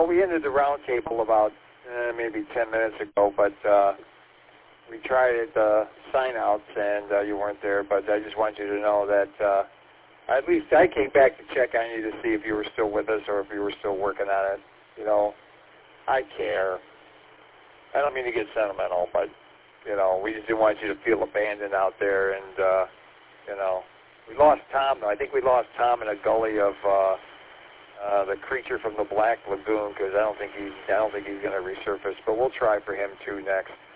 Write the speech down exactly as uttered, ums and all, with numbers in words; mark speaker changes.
Speaker 1: well, we ended the round table about uh, maybe ten minutes ago, but uh, we tried at the sign-outs, and uh, you weren't there. But I just want you to know that uh, at least I came back to check on you to see if you were still with us or if you were still working on it. You know, I care. I don't mean to get sentimental, but, you know, we just didn't want you to feel abandoned out there. And, uh, you know, we lost Tom, though. I think we lost Tom in a gully of uh, uh, the creature from the Black Lagoon, because I don't think he's, I don't think he's going to resurface. But we'll try for him, too, next.